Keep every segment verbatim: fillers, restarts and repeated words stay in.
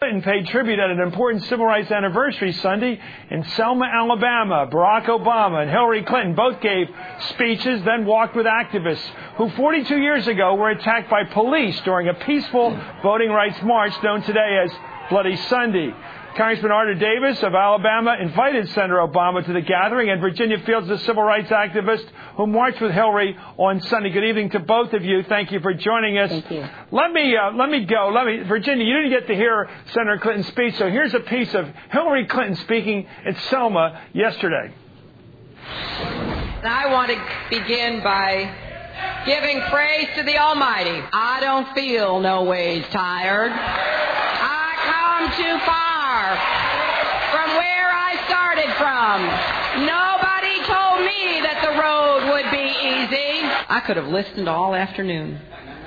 Clinton paid tribute at an important civil rights anniversary Sunday in Selma, Alabama. Barack Obama and Hillary Clinton both gave speeches, then walked with activists who forty-two years ago were attacked by police during a peaceful voting rights march known today as Bloody Sunday. Congressman Arthur Davis of Alabama invited Senator Obama to the gathering, and Virginia Fields, the civil rights activist who marched with Hillary on Sunday. Good evening to both of you. Thank you for joining us. Thank you. Let me uh, let me go. Let me, Virginia, you didn't get to hear Senator Clinton's speech, so here's a piece of Hillary Clinton speaking at Selma yesterday. I want to begin by giving praise to the Almighty. I don't feel no ways tired. I come too far from where I started from. Nobody told me that the road would be easy. I could have listened all afternoon.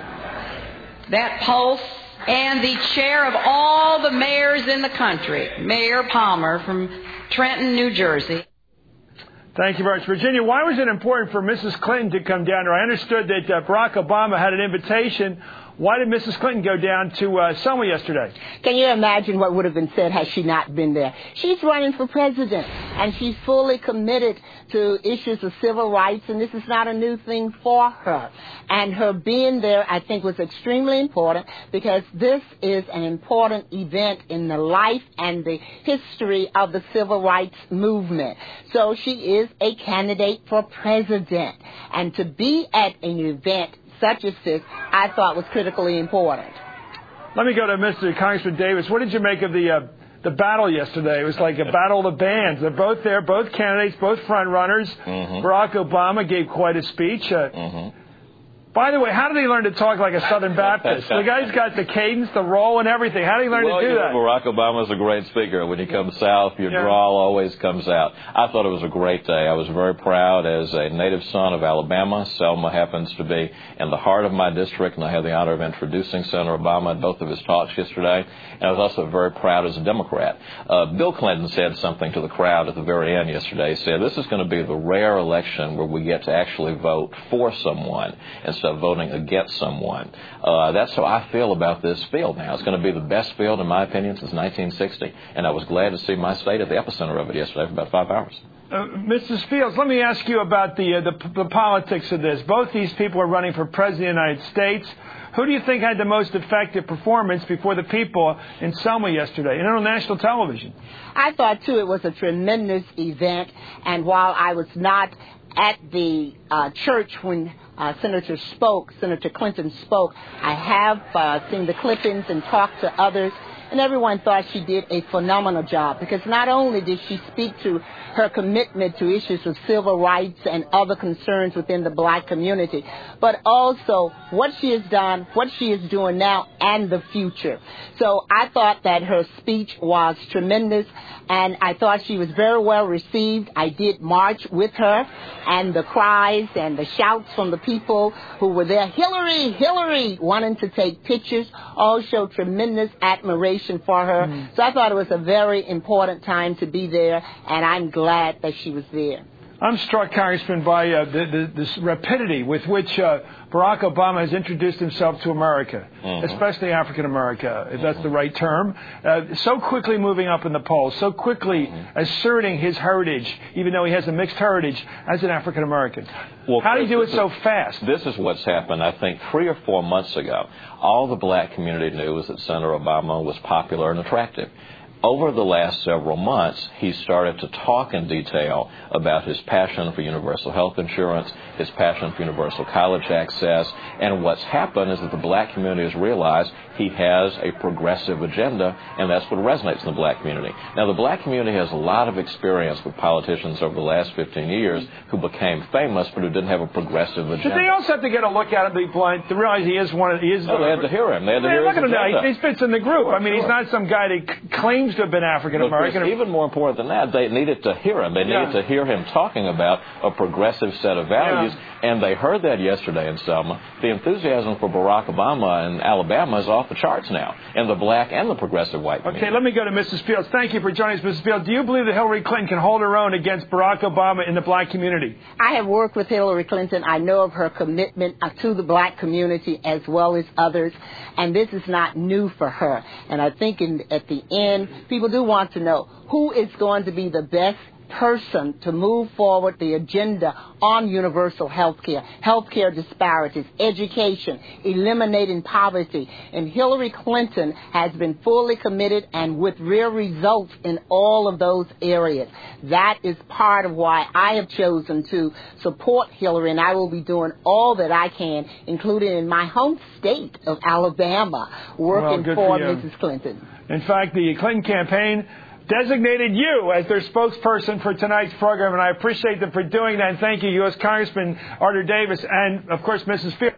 That pulse, and the chair of all the mayors in the country, Mayor Palmer from Trenton, New Jersey. Thank you very much. Virginia, why was it important for Missus Clinton to come down here? I understood that uh, Barack Obama had an invitation. Why did Missus Clinton go down to uh, Selma yesterday? Can you imagine what would have been said had she not been there? She's running for president, and she's fully committed to issues of civil rights, and this is not a new thing for her. And her being there, I think, was extremely important because this is an important event in the life and the history of the civil rights movement. So she is a candidate for president, and to be at an event such as this, I thought was critically important. Let me go to Mister Congressman Davis. What did you make of the uh, the battle yesterday? It was like a battle of the bands. They're both there, both candidates, both front runners. Mm-hmm. Barack Obama gave quite a speech. Uh, mm-hmm. By the way, how did he learn to talk like a Southern Baptist? The guy's got the cadence, the roll, and everything. How did he learn well, to do you know, that? Barack Obama's a great speaker. When you come south, your yeah. drawl always comes out. I thought it was a great day. I was very proud as a native son of Alabama. Selma happens to be in the heart of my district, and I had the honor of introducing Senator Obama at both of his talks yesterday. And I was also very proud as a Democrat. Uh, Bill Clinton said something to the crowd at the very end yesterday. He said, this is going to be the rare election where we get to actually vote for someone instead of voting against someone. Uh, that's how I feel about this field now. It's going to be the best field, in my opinion, since nineteen sixty. And I was glad to see my state at the epicenter of it yesterday for about five hours. Uh, Missus Fields, let me ask you about the, uh, the the politics of this. Both these people are running for president of the United States. Who do you think had the most effective performance before the people in Selma yesterday, and on national television? I thought, too, it was a tremendous event. And while I was not at the uh, church when uh, Senator spoke, Senator Clinton spoke, I have uh, seen the clippings and talked to others, and everyone thought she did a phenomenal job because not only did she speak to her commitment to issues of civil rights and other concerns within the black community, but also what she has done, what she is doing now, and the future. So I thought that her speech was tremendous, and I thought she was very well received. I did march with her, and the cries and the shouts from the people who were there, Hillary, Hillary, wanting to take pictures, all showed tremendous admiration for her. Mm. So I thought it was a very important time to be there, and I'm glad that she was there. I'm struck, Congressman, by uh, the, the, this rapidity with which uh, Barack Obama has introduced himself to America, mm-hmm. especially African America, if that's mm-hmm. the right term. Uh, so quickly moving up in the polls, so quickly mm-hmm. asserting his heritage, even though he has a mixed heritage as an African American. Well, how do you do it so fast? This is what's happened. I think three or four months ago, all the black community knew was that Senator Obama was popular and attractive. Over the last several months, he started to talk in detail about his passion for universal health insurance, his passion for universal college access, and what's happened is that the black community has realized he has a progressive agenda, and that's what resonates in the black community. Now, the black community has a lot of experience with politicians over the last fifteen years who became famous but who didn't have a progressive agenda. But they also have to get a look at him, be blind, to realize he is one of, he is... Oh, they had to hear him. They had to hear his agenda. He, he fits in the group. Sure, I mean, sure. he's not some guy that claims to have been African American. Even more important than that, they needed to hear him. They needed yeah. to hear him talking about a progressive set of values, yeah. and they heard that yesterday in Selma. The enthusiasm for Barack Obama in Alabama is off the charts now, in the black and the progressive white community. Okay, let me go to Missus Fields. Thank you for joining us, Missus Fields. Do you believe that Hillary Clinton can hold her own against Barack Obama in the black community? I have worked with Hillary Clinton. I know of her commitment to the black community as well as others, and this is not new for her. And I think in, at the end, people do want to know who is going to be the best person to move forward the agenda on universal health care, health care disparities, education, eliminating poverty. And Hillary Clinton has been fully committed and with real results in all of those areas. That is part of why I have chosen to support Hillary, and I will be doing all that I can, including in my home state of Alabama, working well, for, for Missus Clinton. In fact, the Clinton campaign designated you as their spokesperson for tonight's program, and I appreciate them for doing that. And thank you, U S Congressman Arthur Davis, and, of course, Missus Fields.